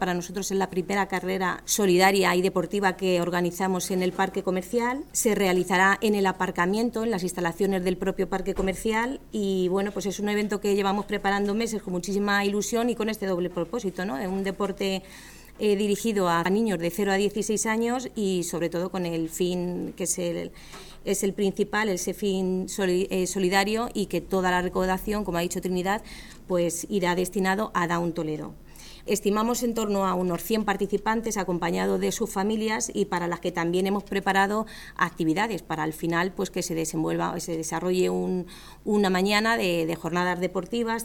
Para nosotros es la primera carrera solidaria y deportiva que organizamos en el parque comercial. Se realizará en el aparcamiento, en las instalaciones del propio parque comercial y bueno, pues es un evento que llevamos preparando meses con muchísima ilusión y con este doble propósito, ¿no? Un deporte dirigido a niños de 0 a 16 años y sobre todo con el fin que es el principal, ese fin solidario y que toda la recaudación, como ha dicho Trinidad, pues irá destinado a Down Toledo. Estimamos en torno a unos 100 participantes acompañados de sus familias y para las que también hemos preparado actividades para al final pues que se desarrolle una mañana de jornadas deportivas.